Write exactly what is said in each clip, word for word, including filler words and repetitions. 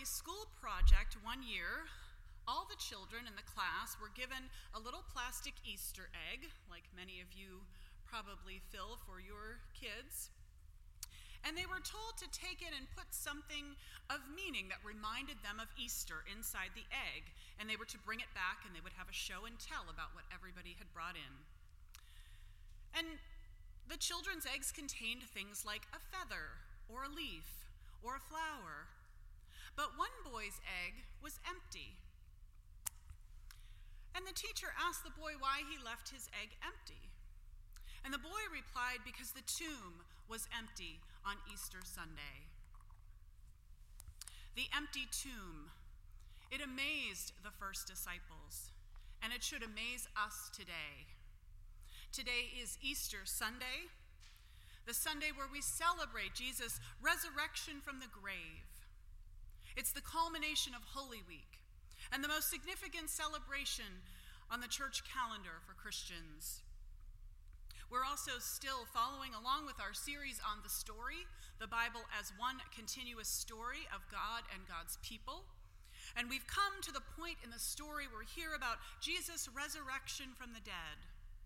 a school project one year, all the children in the class were given a little plastic Easter egg, like many of you probably fill for your kids. And they were told to take it and put something of meaning that reminded them of Easter inside the egg. And they were to bring it back and they would have a show and tell about what everybody had brought in. And the children's eggs contained things like a feather or a leaf or a flower. But one boy's egg was empty. And the teacher asked the boy why he left his egg empty. And the boy replied, because the tomb was empty on Easter Sunday. The empty tomb, it amazed the first disciples, and it should amaze us today. Today is Easter Sunday, the Sunday where we celebrate Jesus' resurrection from the grave. It's the culmination of Holy Week and the most significant celebration on the church calendar for Christians. We're also still following along with our series on the story, the Bible as one continuous story of God and God's people. And we've come to the point in the story where we hear about Jesus' resurrection from the dead.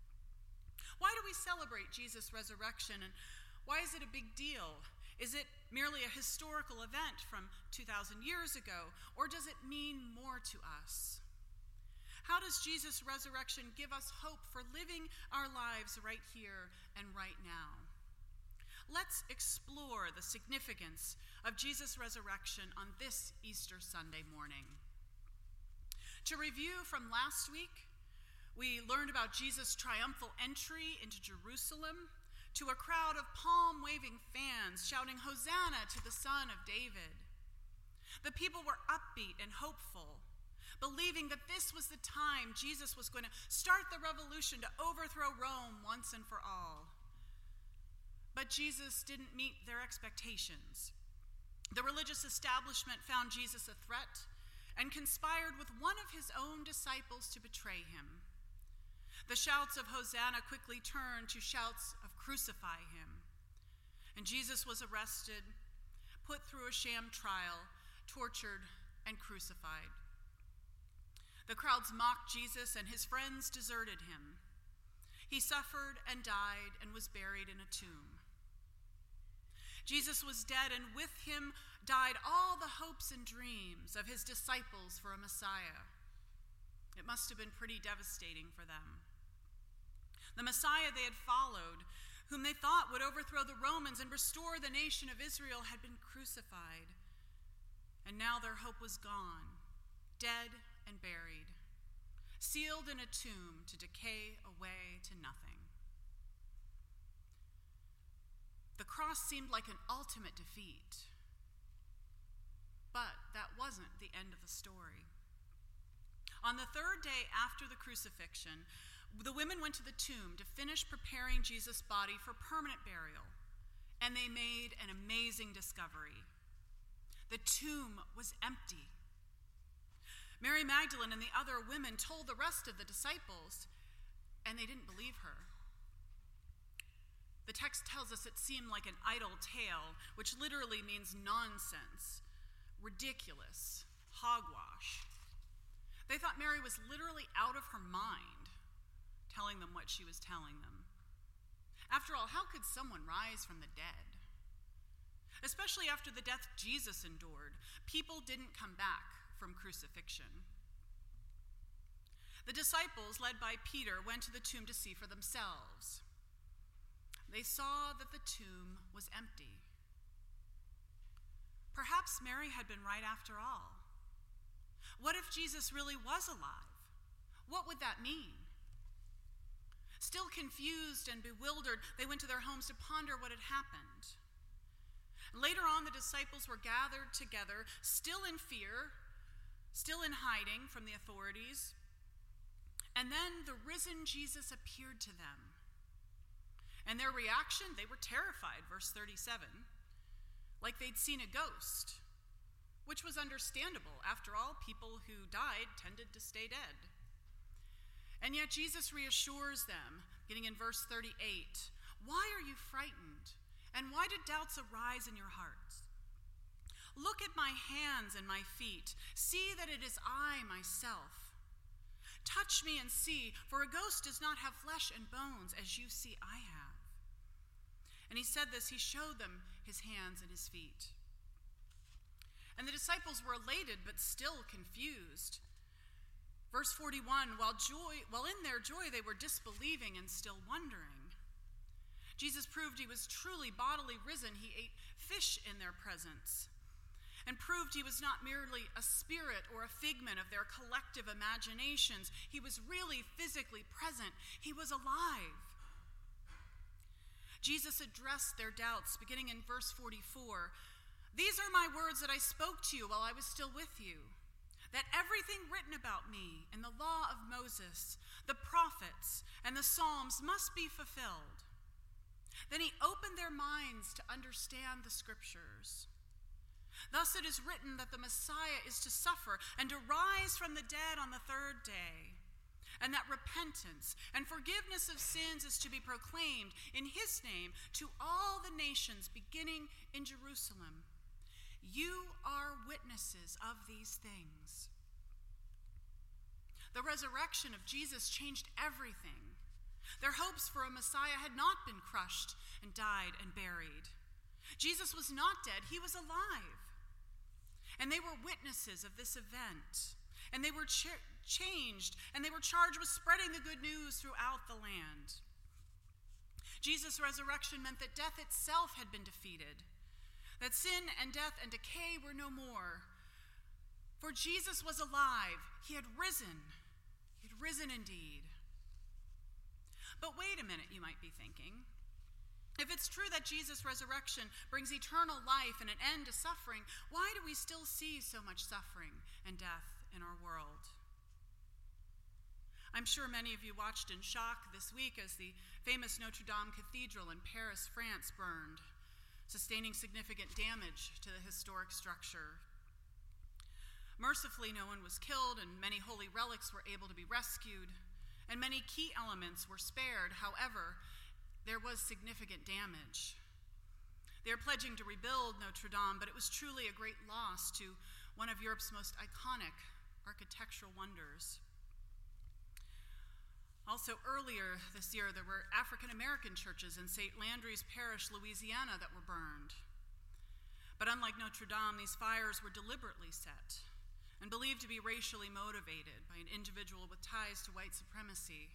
Why do we celebrate Jesus' resurrection, and why is it a big deal? Is it merely a historical event from two thousand years ago, or does it mean more to us? How does Jesus' resurrection give us hope for living our lives right here and right now? Let's explore the significance of Jesus' resurrection on this Easter Sunday morning. To review from last week, we learned about Jesus' triumphal entry into Jerusalem to a crowd of palm-waving fans shouting, "Hosanna to the Son of David." The people were upbeat and hopeful, believing that this was the time Jesus was going to start the revolution to overthrow Rome once and for all. But Jesus didn't meet their expectations. The religious establishment found Jesus a threat and conspired with one of his own disciples to betray him. The shouts of Hosanna quickly turned to shouts of crucify him. And Jesus was arrested, put through a sham trial, tortured, and crucified. The crowds mocked Jesus, and his friends deserted him. He suffered and died and was buried in a tomb. Jesus was dead, and with him died all the hopes and dreams of his disciples for a Messiah. It must have been pretty devastating for them. The Messiah they had followed, whom they thought would overthrow the Romans and restore the nation of Israel, had been crucified. And now their hope was gone, dead and buried, sealed in a tomb to decay away to nothing. The cross seemed like an ultimate defeat, but that wasn't the end of the story. On the third day after the crucifixion, the women went to the tomb to finish preparing Jesus' body for permanent burial, and they made an amazing discovery. The tomb was empty. Mary Magdalene and the other women told the rest of the disciples, and they didn't believe her. The text tells us it seemed like an idle tale, which literally means nonsense, ridiculous, hogwash. They thought Mary was literally out of her mind, telling them what she was telling them. After all, how could someone rise from the dead? Especially after the death Jesus endured, people didn't come back from crucifixion. The disciples, led by Peter, went to the tomb to see for themselves. They saw that the tomb was empty. Perhaps Mary had been right after all. What if Jesus really was alive? What would that mean? Still confused and bewildered, they went to their homes to ponder what had happened. Later on, the disciples were gathered together, still in fear, still in hiding from the authorities. And then the risen Jesus appeared to them. And their reaction, they were terrified, verse thirty-seven, like they'd seen a ghost, which was understandable. After all, people who died tended to stay dead. And yet Jesus reassures them, beginning in verse thirty-eight, "Why are you frightened? And why did doubts arise in your hearts? Look at my hands and my feet. See that it is I myself. Touch me and see, for a ghost does not have flesh and bones, as you see I have." And he said this, he showed them his hands and his feet. And the disciples were elated, but still confused. Verse forty-one, while joy, while in their joy they were disbelieving and still wondering. Jesus proved he was truly bodily risen. He ate fish in their presence, and proved he was not merely a spirit or a figment of their collective imaginations. He was really physically present. He was alive. Jesus addressed their doubts, beginning in verse forty-four. "These are my words that I spoke to you while I was still with you, that everything written about me in the law of Moses, the prophets, and the Psalms must be fulfilled." Then he opened their minds to understand the scriptures. "Thus it is written that the Messiah is to suffer and to rise from the dead on the third day, and that repentance and forgiveness of sins is to be proclaimed in his name to all the nations, beginning in Jerusalem. You are witnesses of these things." The resurrection of Jesus changed everything. Their hopes for a Messiah had not been crushed and died and buried. Jesus was not dead, he was alive. And they were witnesses of this event. And they were ch- changed, and they were charged with spreading the good news throughout the land. Jesus' resurrection meant that death itself had been defeated, that sin and death and decay were no more. For Jesus was alive. He had risen. He had risen indeed. But wait a minute, you might be thinking. If it's true that Jesus' resurrection brings eternal life and an end to suffering, why do we still see so much suffering and death in our world? I'm sure many of you watched in shock this week as the famous Notre Dame Cathedral in Paris, France burned, sustaining significant damage to the historic structure. Mercifully, no one was killed, and many holy relics were able to be rescued, and many key elements were spared. However, there was significant damage. They are pledging to rebuild Notre Dame, but it was truly a great loss to one of Europe's most iconic architectural wonders. Also, earlier this year, there were African-American churches in Saint Landry's Parish, Louisiana, that were burned. But unlike Notre Dame, these fires were deliberately set and believed to be racially motivated by an individual with ties to white supremacy.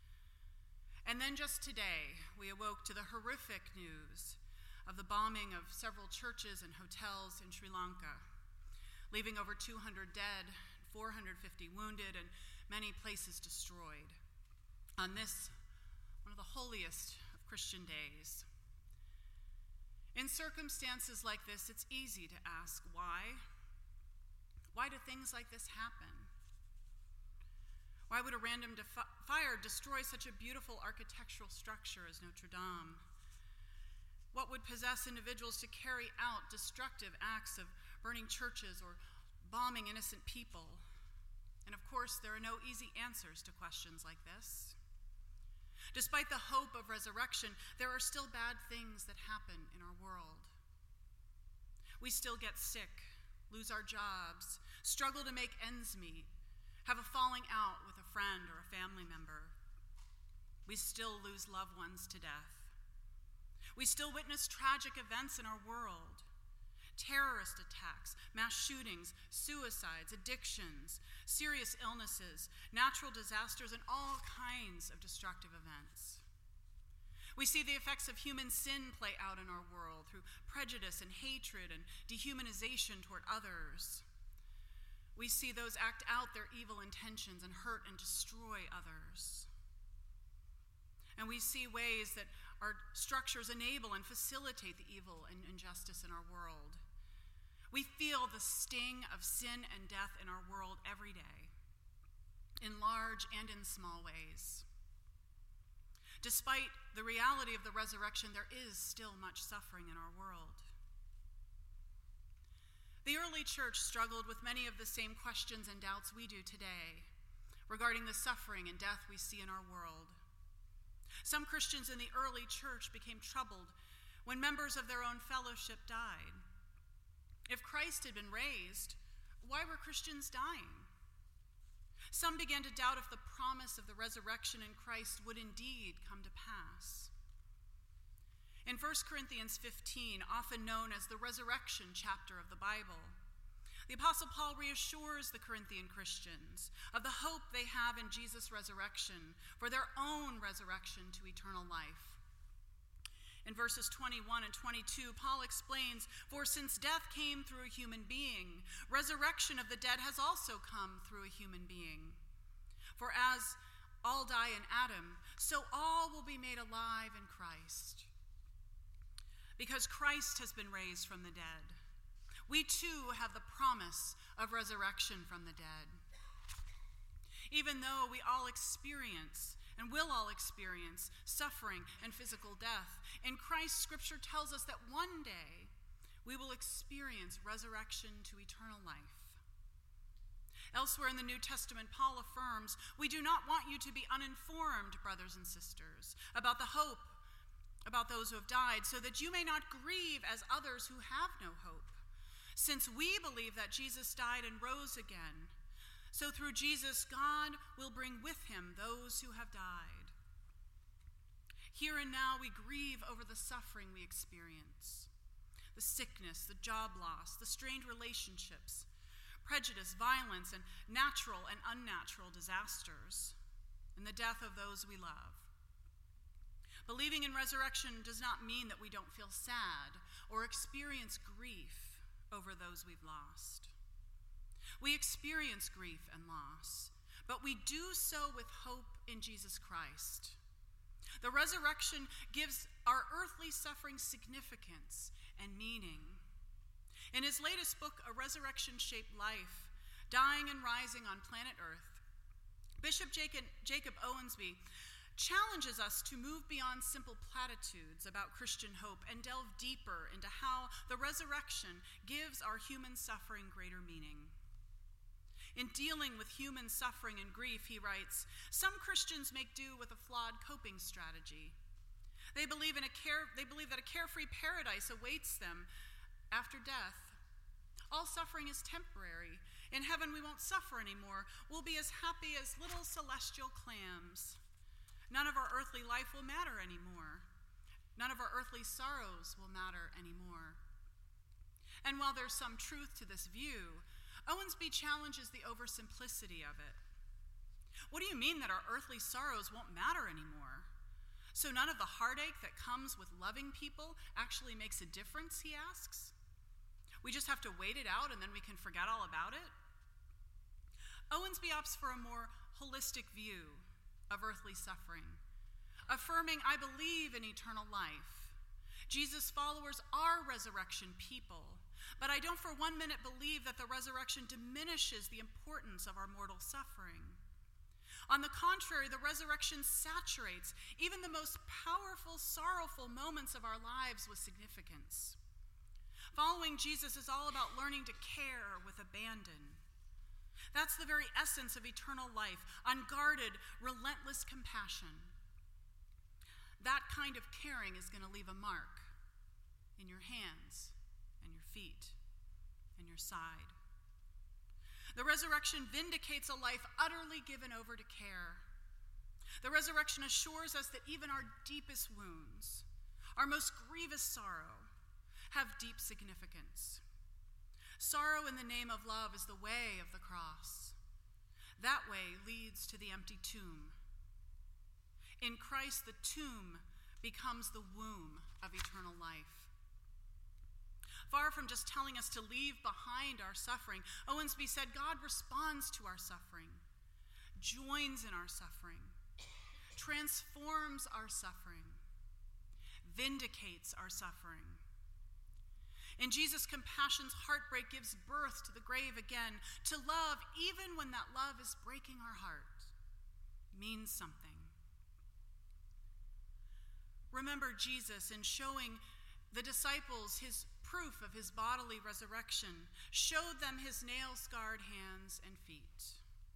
And then just today, we awoke to the horrific news of the bombing of several churches and hotels in Sri Lanka, leaving over two hundred dead, four hundred fifty wounded, and many places destroyed. On this, one of the holiest of Christian days. In circumstances like this, it's easy to ask why. Why do things like this happen? Why would a random defi- fire destroy such a beautiful architectural structure as Notre Dame? What would possess individuals to carry out destructive acts of burning churches or bombing innocent people? And of course, there are no easy answers to questions like this. Despite the hope of resurrection, there are still bad things that happen in our world. We still get sick, lose our jobs, struggle to make ends meet, have a falling out with a friend or a family member. We still lose loved ones to death. We still witness tragic events in our world. Terrorist attacks, mass shootings, suicides, addictions, serious illnesses, natural disasters, and all kinds of destructive events. We see the effects of human sin play out in our world through prejudice and hatred and dehumanization toward others. We see those act out their evil intentions and hurt and destroy others. And we see ways that our structures enable and facilitate the evil and injustice in our world. We feel the sting of sin and death in our world every day, in large and in small ways. Despite the reality of the resurrection, there is still much suffering in our world. The early church struggled with many of the same questions and doubts we do today regarding the suffering and death we see in our world. Some Christians in the early church became troubled when members of their own fellowship died. If Christ had been raised, why were Christians dying? Some began to doubt if the promise of the resurrection in Christ would indeed come to pass. In First Corinthians fifteen, often known as the resurrection chapter of the Bible, the Apostle Paul reassures the Corinthian Christians of the hope they have in Jesus' resurrection for their own resurrection to eternal life. In verses twenty-one and twenty-two, Paul explains, "For since death came through a human being, resurrection of the dead has also come through a human being. For as all die in Adam, so all will be made alive in Christ." Because Christ has been raised from the dead, we too have the promise of resurrection from the dead. Even though we all experience and will all experience suffering and physical death, in Christ, Scripture tells us that one day we will experience resurrection to eternal life. Elsewhere in the New Testament, Paul affirms, "We do not want you to be uninformed, brothers and sisters, about the hope about those who have died, so that you may not grieve as others who have no hope. Since we believe that Jesus died and rose again, so through Jesus, God will bring with him those who have died." Here and now we grieve over the suffering we experience, the sickness, the job loss, the strained relationships, prejudice, violence, and natural and unnatural disasters, and the death of those we love. Believing in resurrection does not mean that we don't feel sad or experience grief over those we've lost. We experience grief and loss, but we do so with hope in Jesus Christ. The resurrection gives our earthly suffering significance and meaning. In his latest book, A Resurrection-Shaped Life, Dying and Rising on Planet Earth, Bishop Jacob, Jacob Owensby challenges us to move beyond simple platitudes about Christian hope and delve deeper into how the resurrection gives our human suffering greater meaning. In dealing with human suffering and grief, he writes, "Some Christians make do with a flawed coping strategy. They believe in a care, they believe that a carefree paradise awaits them after death. All suffering is temporary. In heaven we won't suffer anymore. We'll be as happy as little celestial clams. None of our earthly life will matter anymore. None of our earthly sorrows will matter anymore." And while there's some truth to this view, Owensby challenges the oversimplicity of it. What do you mean that our earthly sorrows won't matter anymore? So none of the heartache that comes with loving people actually makes a difference, he asks? We just have to wait it out and then we can forget all about it? Owensby opts for a more holistic view of earthly suffering, affirming, "I believe in eternal life. Jesus' followers are resurrection people, but I don't for one minute believe that the resurrection diminishes the importance of our mortal suffering. On the contrary, the resurrection saturates even the most powerful, sorrowful moments of our lives with significance. Following Jesus is all about learning to care with abandon. That's the very essence of eternal life, unguarded, relentless compassion. That kind of caring is going to leave a mark in your hands and your feet and your side. The resurrection vindicates a life utterly given over to care. The resurrection assures us that even our deepest wounds, our most grievous sorrow, have deep significance. Sorrow in the name of love is the way of the cross. That way leads to the empty tomb. In Christ, the tomb becomes the womb of eternal life. Far from just telling us to leave behind our suffering, Owensby said God responds to our suffering, joins in our suffering, transforms our suffering, vindicates our suffering. In Jesus' compassion's heartbreak gives birth to the grave again, to love even when that love is breaking our heart, means something. Remember Jesus in showing the disciples his proof of his bodily resurrection, showed them his nail-scarred hands and feet.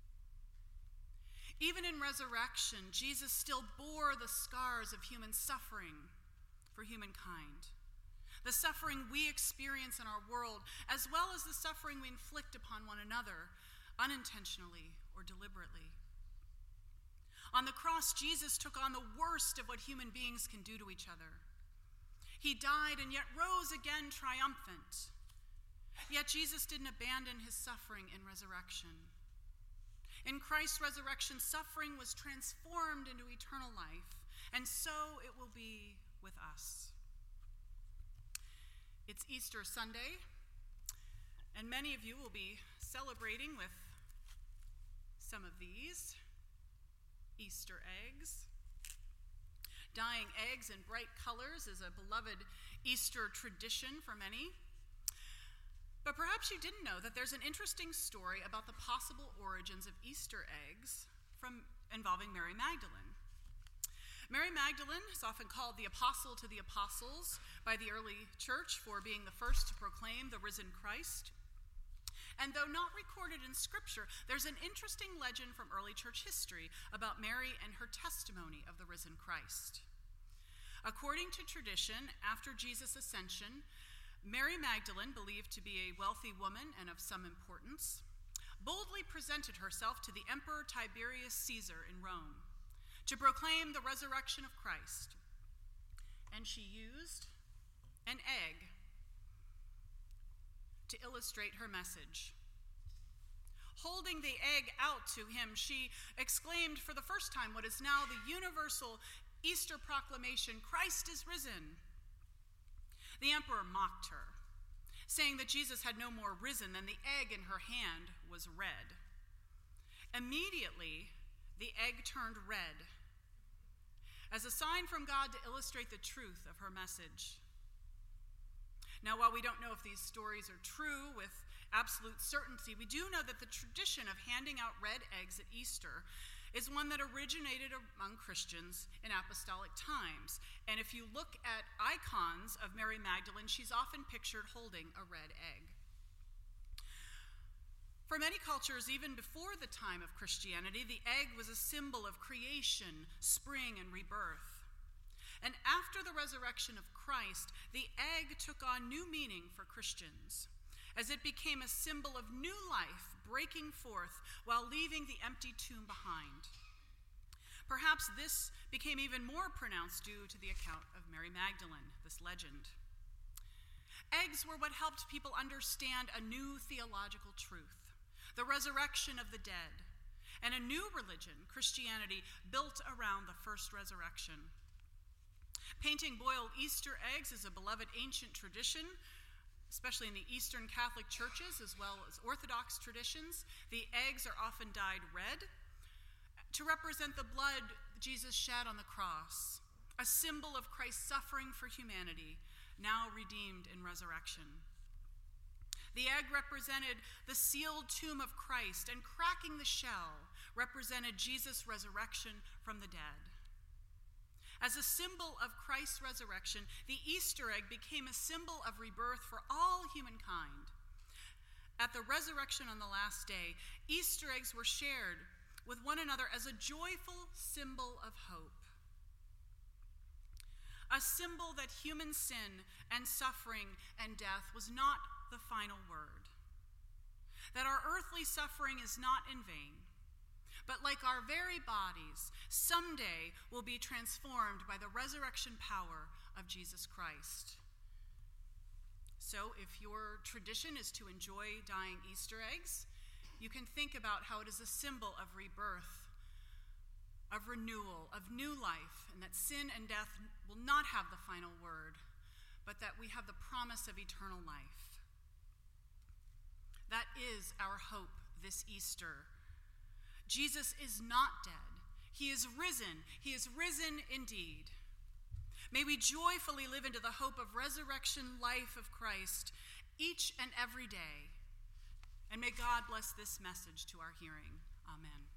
Even in resurrection, Jesus still bore the scars of human suffering for humankind. the suffering we experience in our world, as well as the suffering we inflict upon one another, unintentionally or deliberately. On the cross, Jesus took on the worst of what human beings can do to each other. He died and yet rose again triumphant. Yet Jesus didn't abandon his suffering in resurrection. In Christ's resurrection, suffering was transformed into eternal life, and so it will be with us. It's Easter Sunday, and many of you will be celebrating with some of these Easter eggs. Dyeing eggs in bright colors is a beloved Easter tradition for many. But perhaps you didn't know that there's an interesting story about the possible origins of Easter eggs from involving Mary Magdalene. Mary Magdalene is often called the apostle to the apostles by the early church for being the first to proclaim the risen Christ. And though not recorded in Scripture, there's an interesting legend from early church history about Mary and her testimony of the risen Christ. According to tradition, after Jesus' ascension, Mary Magdalene, believed to be a wealthy woman and of some importance, boldly presented herself to the Emperor Tiberius Caesar in Rome to proclaim the resurrection of Christ. And she used an egg to illustrate her message. Holding the egg out to him, she exclaimed for the first time what is now the universal Easter proclamation, "Christ is risen." The emperor mocked her, saying that Jesus had no more risen than the egg in her hand was red. Immediately, the egg turned red as a sign from God to illustrate the truth of her message. Now, while we don't know if these stories are true with absolute certainty, we do know that the tradition of handing out red eggs at Easter is one that originated among Christians in apostolic times. And if you look at icons of Mary Magdalene, she's often pictured holding a red egg. For many cultures, even before the time of Christianity, the egg was a symbol of creation, spring, and rebirth. And after the resurrection of Christ, the egg took on new meaning for Christians, as it became a symbol of new life breaking forth while leaving the empty tomb behind. Perhaps this became even more pronounced due to the account of Mary Magdalene, this legend. Eggs were what helped people understand a new theological truth, the resurrection of the dead, and a new religion, Christianity, built around the first resurrection. Painting boiled Easter eggs is a beloved ancient tradition, especially in the Eastern Catholic churches as well as Orthodox traditions. The eggs are often dyed red to represent the blood Jesus shed on the cross, a symbol of Christ's suffering for humanity, now redeemed in resurrection. The egg represented the sealed tomb of Christ, and cracking the shell represented Jesus' resurrection from the dead. As a symbol of Christ's resurrection, the Easter egg became a symbol of rebirth for all humankind. At the resurrection on the last day, Easter eggs were shared with one another as a joyful symbol of hope. A symbol that human sin and suffering and death was not the final word. That our earthly suffering is not in vain, but like our very bodies, someday will be transformed by the resurrection power of Jesus Christ. So if your tradition is to enjoy dyeing Easter eggs, you can think about how it is a symbol of rebirth, of renewal, of new life, and that sin and death will not have the final word, but that we have the promise of eternal life. That is our hope this Easter. Jesus is not dead. He is risen. He is risen indeed. May we joyfully live into the hope of resurrection life of Christ each and every day. And may God bless this message to our hearing. Amen.